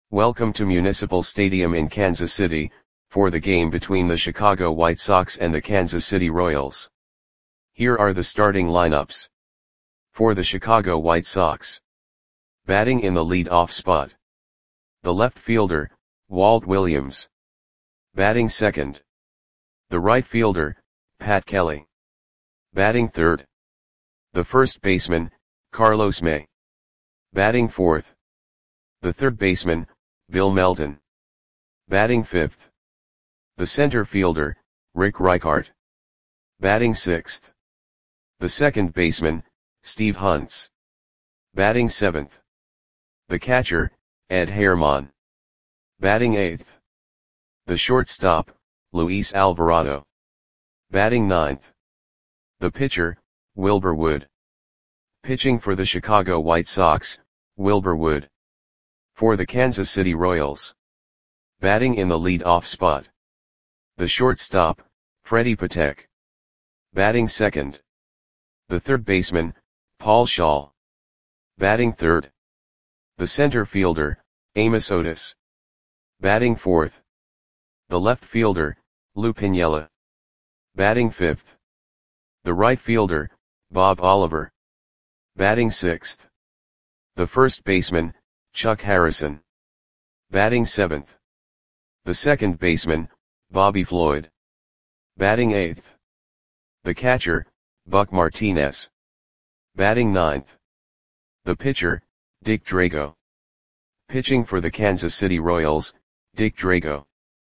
Welcome to Municipal Stadium in Kansas City, for the game between the Chicago White Sox and the Kansas City Royals. Here are the starting lineups. For the Chicago White Sox. Batting in the lead-off spot. The left fielder, Walt Williams. Batting second. The right fielder, Pat Kelly. Batting third. The first baseman, Carlos May. Batting fourth. The third baseman, Bill Melton. Batting fifth. The center fielder, Rick Reichart. Batting sixth. The second baseman, Steve Hunts. Batting seventh. The catcher, Ed Herman. Batting eighth. The shortstop, Luis Alvarado. Batting ninth. The pitcher, Wilbur Wood. Pitching for the Chicago White Sox, Wilbur Wood. For the Kansas City Royals. Batting in the lead-off spot. The shortstop, Freddie Patek. Batting second. The third baseman, Paul Schaal. Batting third. The center fielder, Amos Otis. Batting fourth. The left fielder, Lou Piniella. Batting fifth. The right fielder, Bob Oliver. Batting sixth. The first baseman, Chuck Harrison. Batting seventh. The second baseman, Bobby Floyd. Batting eighth. The catcher, Buck Martinez. Batting ninth. The pitcher, Dick Drago. Pitching for the Kansas City Royals, Dick Drago.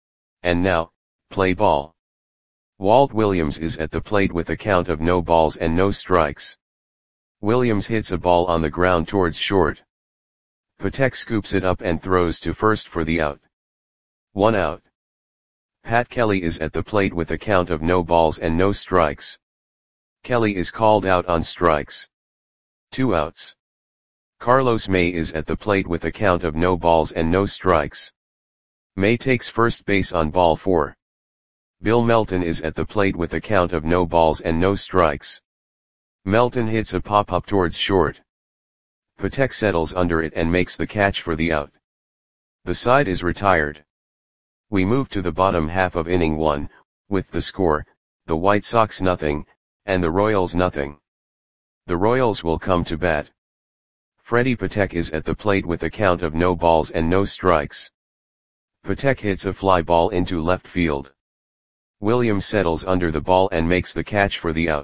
And now, play ball. Walt Williams is at the plate with a count of no balls and no strikes. Williams hits a ball on the ground towards short. Patek scoops it up and throws to first for the out. 1 out. Pat Kelly is at the plate with a count of no balls and no strikes. Kelly is called out on strikes. 2 outs. Carlos May is at the plate with a count of no balls and no strikes. May takes first base on ball 4. Bill Melton is at the plate with a count of no balls and no strikes. Melton hits a pop-up towards short. Patek settles under it and makes the catch for the out. The side is retired. We move to the bottom half of inning 1, with the score, the White Sox nothing, and the Royals nothing. The Royals will come to bat. Freddie Patek is at the plate with a count of no balls and no strikes. Patek hits a fly ball into left field. Williams settles under the ball and makes the catch for the out.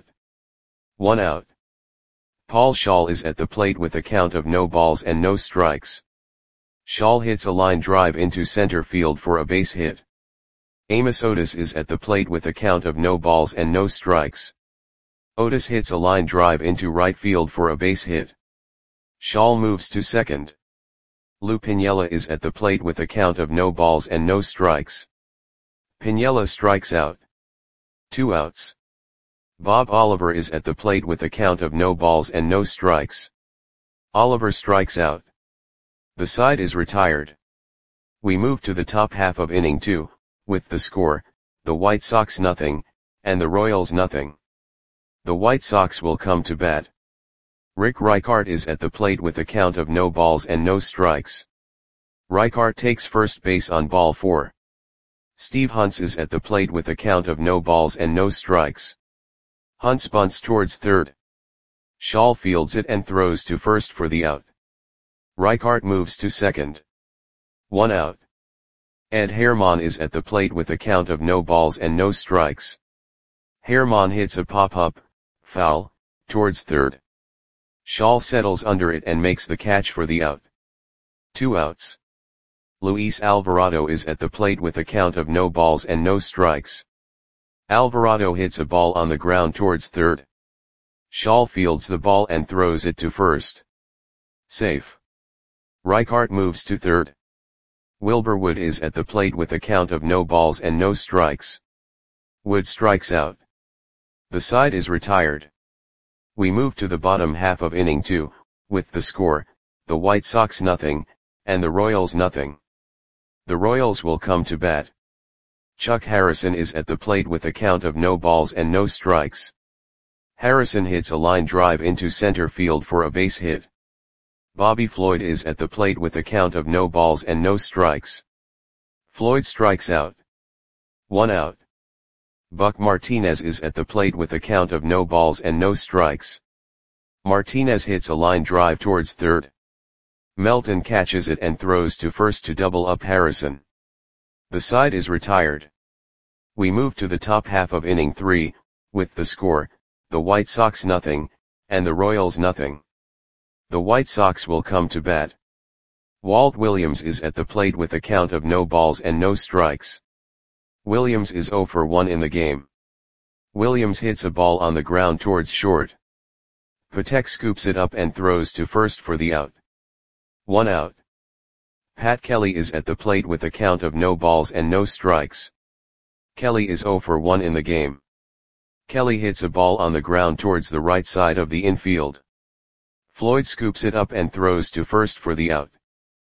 1 out. Paul Schaal is at the plate with a count of no balls and no strikes. Schaal hits a line drive into center field for a base hit. Amos Otis is at the plate with a count of no balls and no strikes. Otis hits a line drive into right field for a base hit. Schaal moves to second. Lou Piniella is at the plate with a count of no balls and no strikes. Piniella strikes out. 2 outs. Bob Oliver is at the plate with a count of no balls and no strikes. Oliver strikes out. The side is retired. We move to the top half of inning 2, with the score, the White Sox nothing, and the Royals nothing. The White Sox will come to bat. Rick Reichart is at the plate with a count of no balls and no strikes. Reichart takes first base on ball 4. Steve Hunts is at the plate with a count of no balls and no strikes. Hunts bunts towards third. Schaal fields it and throws to first for the out. Reichart moves to second. 1 out. Ed Herman is at the plate with a count of no balls and no strikes. Herman hits a pop-up, foul, towards third. Schaal settles under it and makes the catch for the out. 2 outs. Luis Alvarado is at the plate with a count of no balls and no strikes. Alvarado hits a ball on the ground towards third. Schaal fields the ball and throws it to first. Safe. Reichart moves to third. Wilbur Wood is at the plate with a count of no balls and no strikes. Wood strikes out. The side is retired. We move to the bottom half of inning 2, with the score, the White Sox nothing, and the Royals nothing. The Royals will come to bat. Chuck Harrison is at the plate with a count of no balls and no strikes. Harrison hits a line drive into center field for a base hit. Bobby Floyd is at the plate with a count of no balls and no strikes. Floyd strikes out. 1 out. Buck Martinez is at the plate with a count of no balls and no strikes. Martinez hits a line drive towards third. Melton catches it and throws to first to double up Harrison. The side is retired. We move to the top half of inning 3, with the score, the White Sox nothing, and the Royals nothing. The White Sox will come to bat. Walt Williams is at the plate with a count of no balls and no strikes. Williams is 0 for 1 in the game. Williams hits a ball on the ground towards short. Patek scoops it up and throws to first for the out. 1 out. Pat Kelly is at the plate with a count of no balls and no strikes. Kelly is 0 for 1 in the game. Kelly hits a ball on the ground towards the right side of the infield. Floyd scoops it up and throws to first for the out.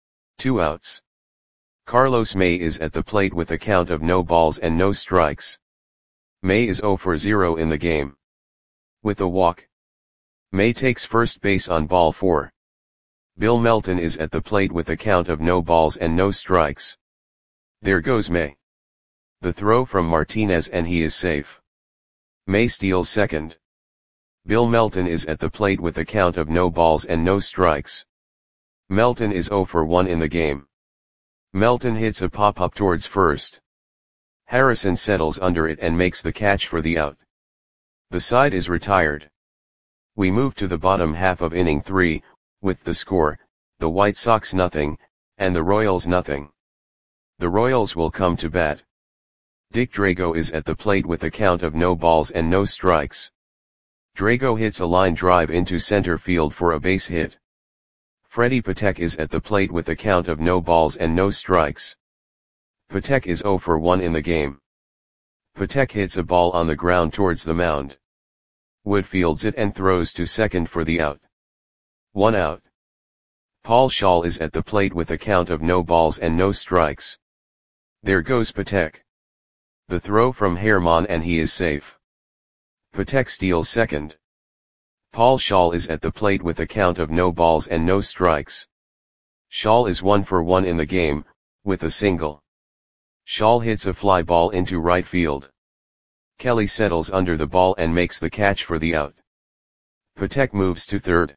2 outs. Carlos May is at the plate with a count of no balls and no strikes. May is 0 for 0 in the game. With a walk. May takes first base on ball 4. Bill Melton is at the plate with a count of no balls and no strikes. There goes May. The throw from Martinez and he is safe. May steals second. Bill Melton is at the plate with a count of no balls and no strikes. Melton is 0 for 1 in the game. Melton hits a pop-up towards first. Harrison settles under it and makes the catch for the out. The side is retired. We move to the bottom half of inning 3, with the score, the White Sox nothing, and the Royals nothing. The Royals will come to bat. Dick Drago is at the plate with a count of no balls and no strikes. Drago hits a line drive into center field for a base hit. Freddie Patek is at the plate with a count of no balls and no strikes. Patek is 0 for 1 in the game. Patek hits a ball on the ground towards the mound. Wood fields it and throws to second for the out. 1 out. Paul Shaw is at the plate with a count of no balls and no strikes. There goes Patek. The throw from Herman and he is safe. Patek steals second. Paul Shaw is at the plate with a count of no balls and no strikes. Shaw is 1 for 1 in the game, with a single. Shaw hits a fly ball into right field. Kelly settles under the ball and makes the catch for the out. Patek moves to third.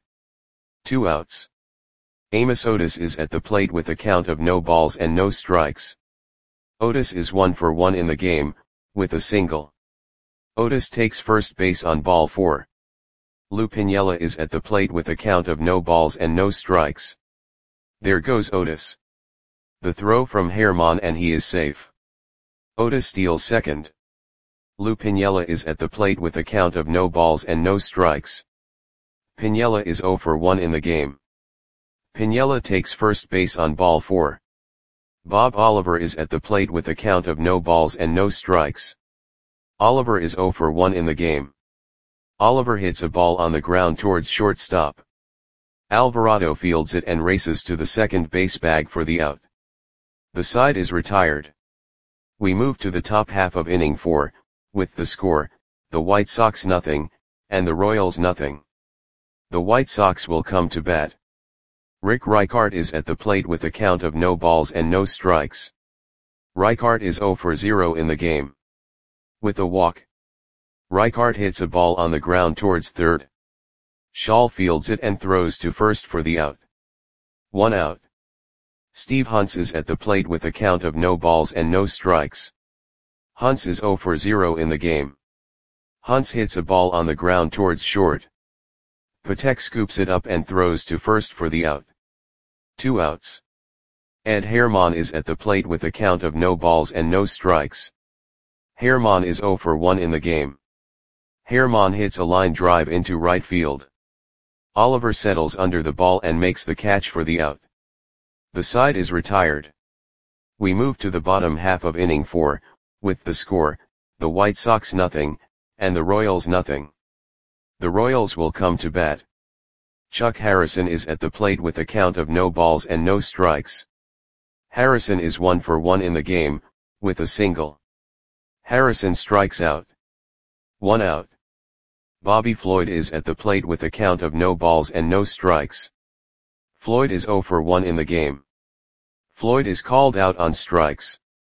2 outs. Amos Otis is at the plate with a count of no balls and no strikes. Otis is 1 for 1 in the game, with a single. Otis takes first base on ball 4. Lou Piniella is at the plate with a count of no balls and no strikes. There goes Otis. The throw from Herman and he is safe. Otis steals second. Lou Piniella is at the plate with a count of no balls and no strikes. Piniella is 0 for 1 in the game. Piniella takes first base on ball 4. Bob Oliver is at the plate with a count of no balls and no strikes. Oliver is 0 for 1 in the game. Oliver hits a ball on the ground towards shortstop. Alvarado fields it and races to the second base bag for the out. The side is retired. We move to the top half of inning 4, with the score, the White Sox nothing, and the Royals nothing. The White Sox will come to bat. Rick Reichart is at the plate with a count of no balls and no strikes. Reichart is 0 for 0 in the game. With a walk. Reichart hits a ball on the ground towards third. Shaw fields it and throws to first for the out. 1 out. Steve Hunts is at the plate with a count of no balls and no strikes. Hunts is 0 for 0 in the game. Hunts hits a ball on the ground towards short. Patek scoops it up and throws to first for the out. 2 outs. Ed Herman is at the plate with a count of no balls and no strikes. Herman is 0 for 1 in the game. Herman hits a line drive into right field. Oliver settles under the ball and makes the catch for the out. The side is retired. We move to the bottom half of inning 4, with the score, the White Sox nothing, and the Royals nothing. The Royals will come to bat. Chuck Harrison is at the plate with a count of no balls and no strikes. Harrison is 1 for 1 in the game, with a single. Harrison strikes out. 1 out. Bobby Floyd is at the plate with a count of no balls and no strikes. Floyd is 0 for 1 in the game. Floyd is called out on strikes.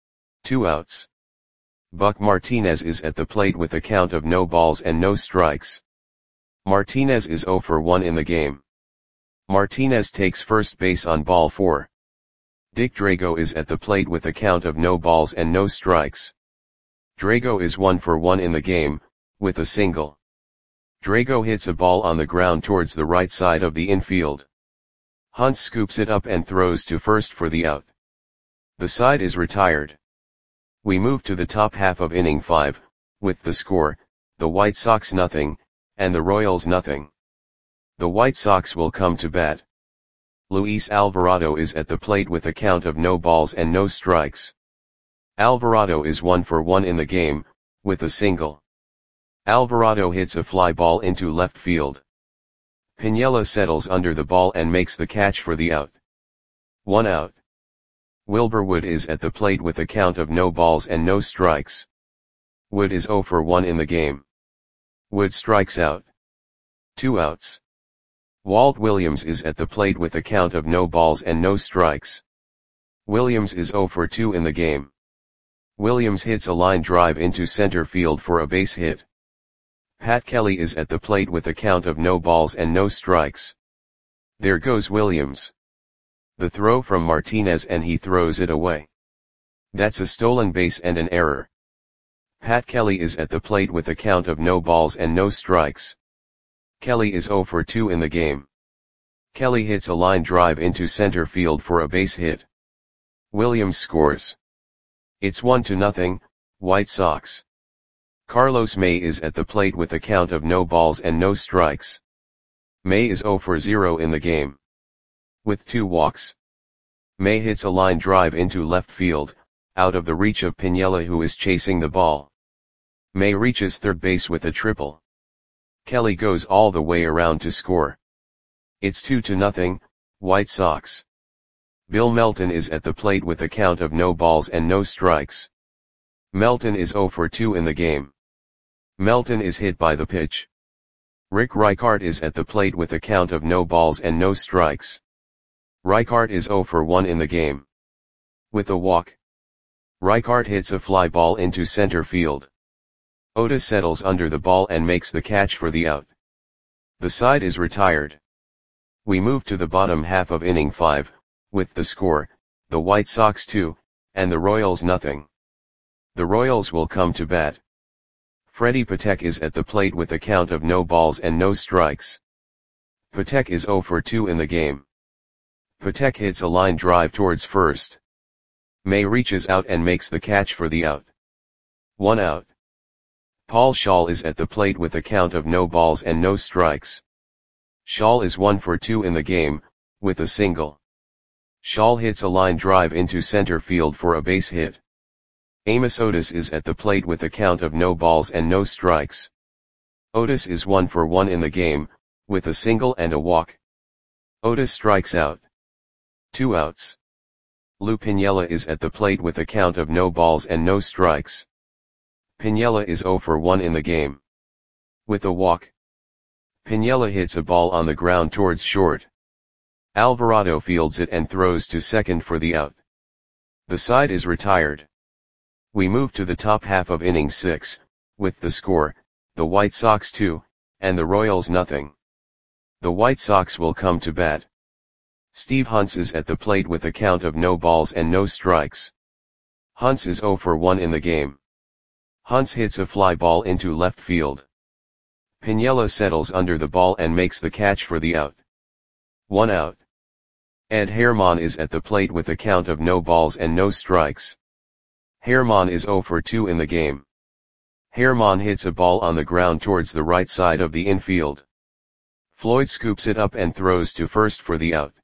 2 outs. Buck Martinez is at the plate with a count of no balls and no strikes. Martinez is 0 for 1 in the game. Martinez takes first base on ball 4. Dick Drago is at the plate with a count of no balls and no strikes. Drago is 1 for 1 in the game, with a single. Drago hits a ball on the ground towards the right side of the infield. Hunt scoops it up and throws to first for the out. The side is retired. We move to the top half of inning 5, with the score, the White Sox 0, and the Royals 0. The White Sox will come to bat. Luis Alvarado is at the plate with a count of no balls and no strikes. Alvarado is 1 for 1 in the game, with a single. Alvarado hits a fly ball into left field. Piniella settles under the ball and makes the catch for the out. 1 out. Wilbur Wood is at the plate with a count of no balls and no strikes. Wood is 0 for 1 in the game. Wood strikes out. 2 outs. Walt Williams is at the plate with a count of no balls and no strikes. Williams is 0 for 2 in the game. Williams hits a line drive into center field for a base hit. Pat Kelly is at the plate with a count of no balls and no strikes. There goes Williams. The throw from Martinez and he throws it away. That's a stolen base and an error. Pat Kelly is at the plate with a count of no balls and no strikes. Kelly is 0 for 2 in the game. Kelly hits a line drive into center field for a base hit. Williams scores. It's 1-0, White Sox. Carlos May is at the plate with a count of no balls and no strikes. May is 0 for 0 in the game. With 2 walks. May hits a line drive into left field, out of the reach of Piniella who is chasing the ball. May reaches third base with a triple. Kelly goes all the way around to score. It's 2-0, White Sox. Bill Melton is at the plate with a count of no balls and no strikes. Melton is 0 for 2 in the game. Melton is hit by the pitch. Rick Reichart is at the plate with a count of no balls and no strikes. Reichart is 0 for 1 in the game. With a walk. Reichart hits a fly ball into center field. Otis settles under the ball and makes the catch for the out. The side is retired. We move to the bottom half of inning 5, with the score, the White Sox 2, and the Royals 0. The Royals will come to bat. Freddie Patek is at the plate with a count of no balls and no strikes. Patek is 0 for 2 in the game. Patek hits a line drive towards first. May reaches out and makes the catch for the out. 1 out. Paul Schaal is at the plate with a count of no balls and no strikes. Schaal is 1 for 2 in the game, with a single. Schaal hits a line drive into center field for a base hit. Amos Otis is at the plate with a count of no balls and no strikes. Otis is 1 for 1 in the game, with a single and a walk. Otis strikes out. 2 outs. Lou Piniella is at the plate with a count of no balls and no strikes. Piniella is 0 for 1 in the game. With a walk. Piniella hits a ball on the ground towards short. Alvarado fields it and throws to second for the out. The side is retired. We move to the top half of inning 6, with the score, the White Sox 2, and the Royals 0. The White Sox will come to bat. Steve Hunts is at the plate with a count of no balls and no strikes. Hunts is 0 for 1 in the game. Hunts hits a fly ball into left field. Piniella settles under the ball and makes the catch for the out. 1 out. Ed Herman is at the plate with a count of no balls and no strikes. Herman is 0 for 2 in the game. Herman hits a ball on the ground towards the right side of the infield. Floyd scoops it up and throws to first for the out.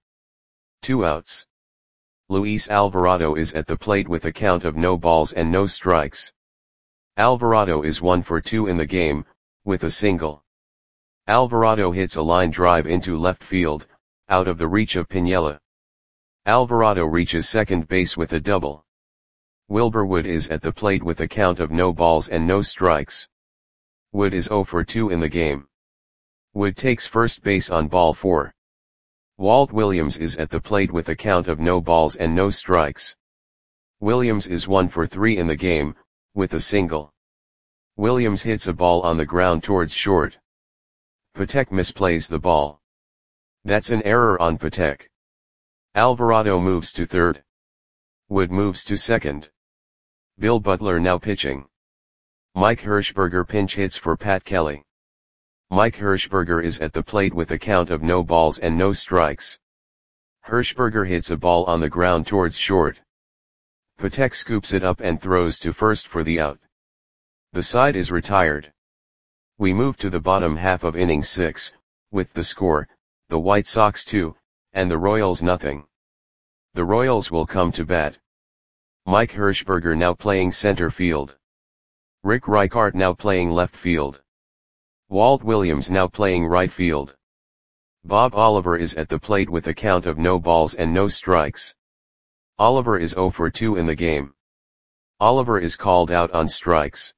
2 outs. Luis Alvarado is at the plate with a count of no balls and no strikes. Alvarado is 1 for 2 in the game, with a single. Alvarado hits a line drive into left field, out of the reach of Piniella. Alvarado reaches second base with a double. Wilbur Wood is at the plate with a count of no balls and no strikes. Wood is 0 for 2 in the game. Wood takes first base on ball 4. Walt Williams is at the plate with a count of no balls and no strikes. Williams is 1 for 3 in the game, with a single. Williams hits a ball on the ground towards short. Patek misplays the ball. That's an error on Patek. Alvarado moves to third. Wood moves to second. Bill Butler now pitching. Mike Hershberger pinch hits for Pat Kelly. Mike Hershberger is at the plate with a count of no balls and no strikes. Hershberger hits a ball on the ground towards short. Patek scoops it up and throws to first for the out. The side is retired. We move to the bottom half of inning 6, with the score, the White Sox 2, and the Royals nothing. The Royals will come to bat. Mike Hershberger now playing center field. Rick Reichart now playing left field. Walt Williams now playing right field. Bob Oliver is at the plate with a count of no balls and no strikes. Oliver is 0 for 2 in the game. Oliver is called out on strikes.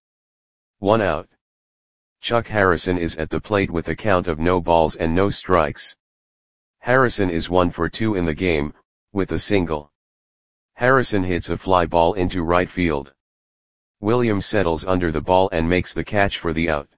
1 out. Chuck Harrison is at the plate with a count of no balls and no strikes. Harrison is 1 for 2 in the game, with a single. Harrison hits a fly ball into right field. Williams settles under the ball and makes the catch for the out.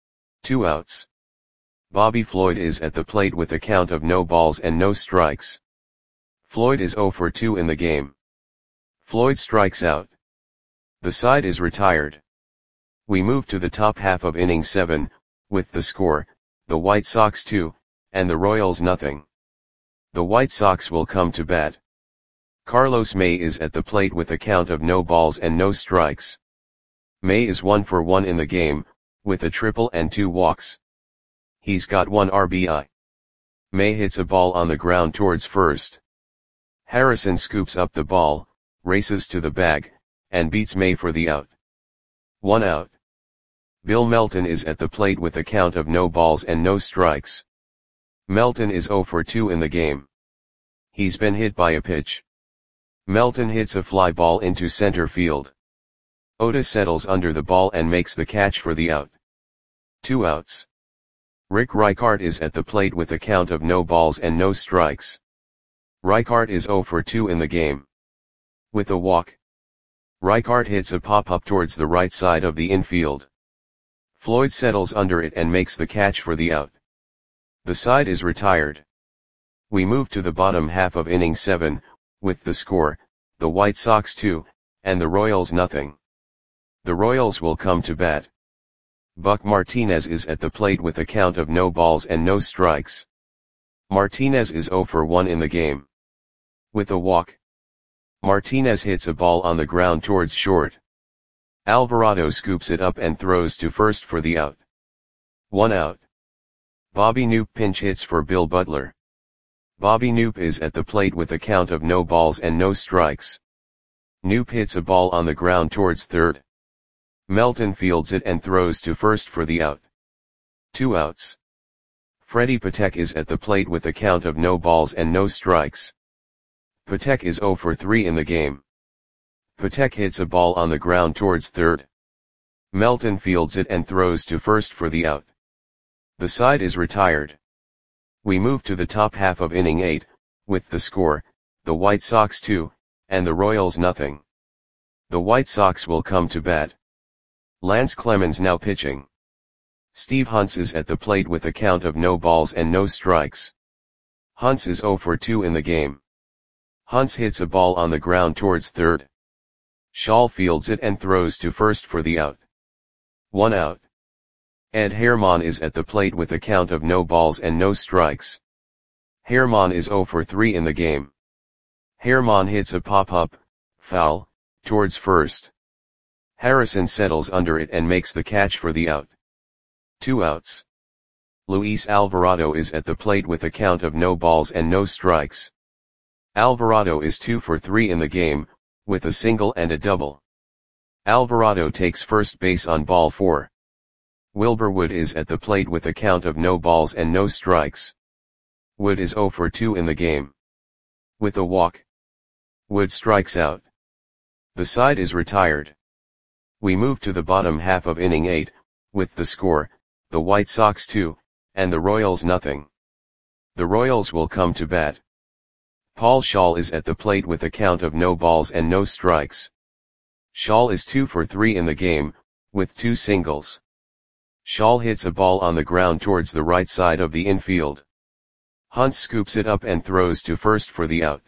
2 outs. Bobby Floyd is at the plate with a count of no balls and no strikes. Floyd is 0 for 2 in the game. Floyd strikes out. The side is retired. We move to the top half of inning 7, with the score, the White Sox 2, and the Royals nothing. The White Sox will come to bat. Carlos May is at the plate with a count of no balls and no strikes. May is 1 for 1 in the game, with a triple and 2 walks. He's got 1 RBI. May hits a ball on the ground towards first. Harrison scoops up the ball, races to the bag, and beats May for the out. 1 out. Bill Melton is at the plate with a count of no balls and no strikes. Melton is 0 for 2 in the game. He's been hit by a pitch. Melton hits a fly ball into center field. Otis settles under the ball and makes the catch for the out. 2 outs. Rick Reichart is at the plate with a count of no balls and no strikes. Reichart is 0 for 2 in the game. With a walk. Reichart hits a pop-up towards the right side of the infield. Floyd settles under it and makes the catch for the out. The side is retired. We move to the bottom half of inning 7, with the score, the White Sox 2, and the Royals nothing. The Royals will come to bat. Buck Martinez is at the plate with a count of no balls and no strikes. Martinez is 0 for 1 in the game. With a walk. Martinez hits a ball on the ground towards short. Alvarado scoops it up and throws to first for the out. 1 out. Bobby Knoop pinch hits for Bill Butler. Bobby Knoop is at the plate with a count of no balls and no strikes. Knoop hits a ball on the ground towards third. Melton fields it and throws to first for the out. 2 outs. Freddie Patek is at the plate with a count of no balls and no strikes. Patek is 0 for 3 in the game. Patek hits a ball on the ground towards third. Melton fields it and throws to first for the out. The side is retired. We move to the top half of inning 8, with the score, the White Sox 2, and the Royals nothing. The White Sox will come to bat. Lance Clemens now pitching. Steve Hunts is at the plate with a count of no balls and no strikes. Hunts is 0 for 2 in the game. Hunts hits a ball on the ground towards third. Shaw fields it and throws to first for the out. 1 out. Ed Herman is at the plate with a count of no balls and no strikes. Herman is 0 for 3 in the game. Herman hits a pop-up, foul, towards first. Harrison settles under it and makes the catch for the out. 2 outs. Luis Alvarado is at the plate with a count of no balls and no strikes. Alvarado is 2 for 3 in the game, with a single and a double. Alvarado takes first base on ball 4. Wilbur Wood is at the plate with a count of no balls and no strikes. Wood is 0 for 2 in the game. With a walk. Wood strikes out. The side is retired. We move to the bottom half of inning 8, with the score, the White Sox 2, and the Royals nothing. The Royals will come to bat. Paul Schaal is at the plate with a count of no balls and no strikes. Schaal is 2 for 3 in the game, with 2 singles. Schaal hits a ball on the ground towards the right side of the infield. Hunt scoops it up and throws to first for the out.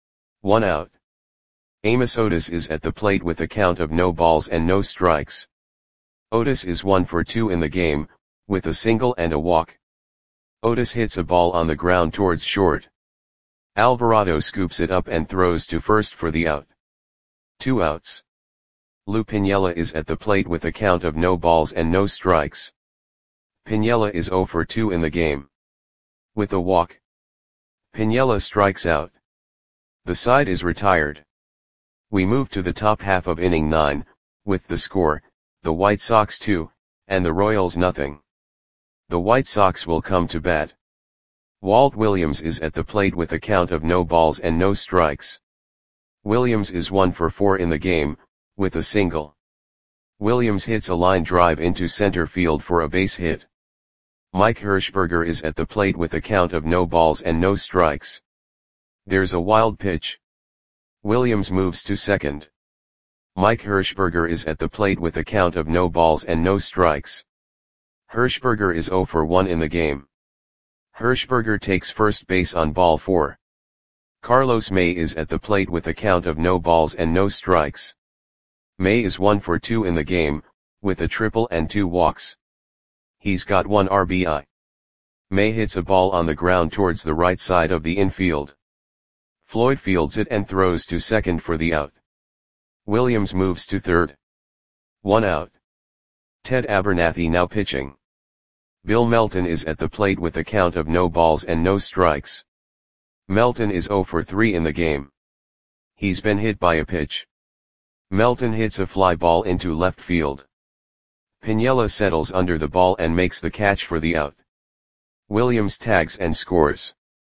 1 out. Amos Otis is at the plate with a count of no balls and no strikes. Otis is 1 for 2 in the game, with a single and a walk. Otis hits a ball on the ground towards short. Alvarado scoops it up and throws to first for the out. 2 outs. Lou Piniella is at the plate with a count of no balls and no strikes. Piniella is 0 for 2 in the game. With a walk, Piniella strikes out. The side is retired. We move to the top half of inning 9, with the score, the White Sox 2, and the Royals nothing. The White Sox will come to bat. Walt Williams is at the plate with a count of no balls and no strikes. Williams is 1 for 4 in the game, with a single. Williams hits a line drive into center field for a base hit. Mike Hirschberger is at the plate with a count of no balls and no strikes. There's a wild pitch. Williams moves to second. Mike Hirschberger is at the plate with a count of no balls and no strikes. Hirschberger is 0 for 1 in the game. Hirschberger takes first base on ball 4. Carlos May is at the plate with a count of no balls and no strikes. May is 1 for 2 in the game, with a triple and 2 walks. He's got 1 RBI. May hits a ball on the ground towards the right side of the infield. Floyd fields it and throws to second for the out. Williams moves to third. 1 out. Ted Abernathy now pitching. Bill Melton is at the plate with a count of no balls and no strikes. Melton is 0 for 3 in the game. He's been hit by a pitch. Melton hits a fly ball into left field. Piniella settles under the ball and makes the catch for the out. Williams tags and scores.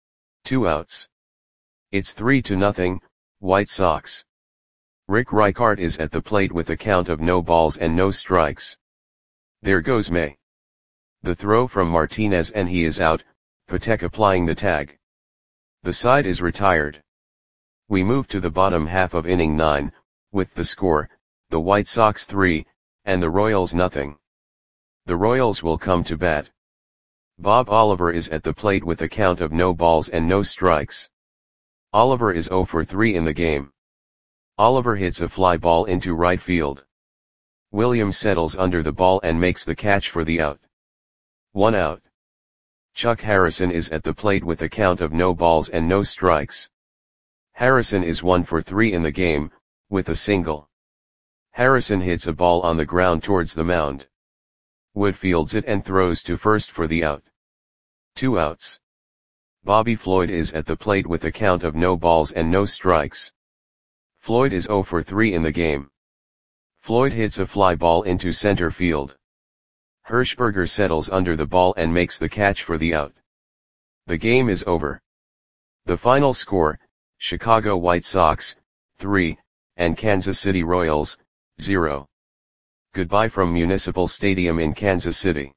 2 outs. It's 3-0, White Sox. Rick Reichart is at the plate with a count of no balls and no strikes. There goes May. The throw from Martinez and he is out, Patek applying the tag. The side is retired. We move to the bottom half of inning 9, with the score, the White Sox 3, and the Royals nothing. The Royals will come to bat. Bob Oliver is at the plate with a count of no balls and no strikes. Oliver is 0 for 3 in the game. Oliver hits a fly ball into right field. Williams settles under the ball and makes the catch for the out. 1 out. Chuck Harrison is at the plate with a count of no balls and no strikes. Harrison is 1 for 3 in the game, with a single. Harrison hits a ball on the ground towards the mound. Wood fields it and throws to first for the out. 2 outs. Bobby Floyd is at the plate with a count of no balls and no strikes. Floyd is 0 for 3 in the game. Floyd hits a fly ball into center field. Hirschberger settles under the ball and makes the catch for the out. The game is over. The final score, Chicago White Sox, 3, and Kansas City Royals, 0. Goodbye from Municipal Stadium in Kansas City.